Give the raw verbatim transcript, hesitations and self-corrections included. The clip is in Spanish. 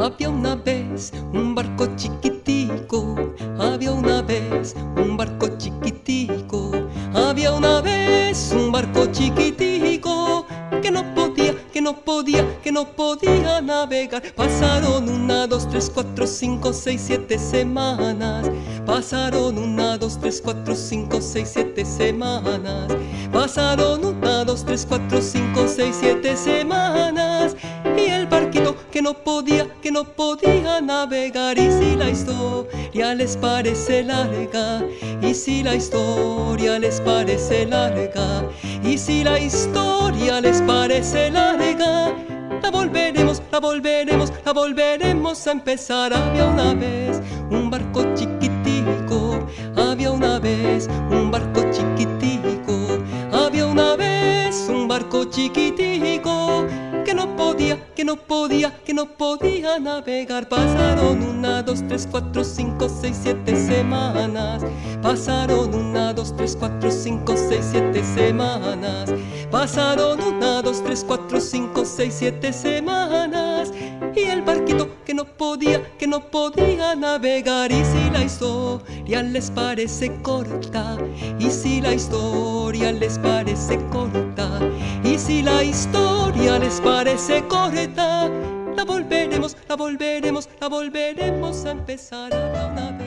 Había una vez un barco chiquitico, había una vez un barco chiquitico, había una vez un barco chiquitico que no podía, que no podía, que no podía navegar. Pasaron una, dos, tres, cuatro, cinco, seis, siete semanas. Pasaron una, dos, tres, cuatro, cinco, seis, siete semanas. Pasaron una, dos, tres, cuatro, cinco, seis, siete semanas. Y el barquito que no podía, que no podía navegar. Y si la historia les parece larga, y si la historia les parece larga, y si la historia les parece larga, la volveremos, la volveremos, la volveremos a empezar. Había una vez un barco chiquitico, había una vez un barco chiquitico, había una vez un barco chiquitico que no podía, que no podía, que no podía navegar. Pasaron una, dos, tres, cuatro, cinco, seis, siete semanas. Pasaron una, dos, tres, cuatro, cinco, seis, siete semanas. Pasaron una, dos, tres, cuatro, cinco, seis, siete semanas. Y el barquito que no podía, que no podía navegar. Y si la historia les parece corta, y si la historia les parece corta, y si la historia les parece corta, la volveremos, la volveremos, la volveremos a empezar. Había una vez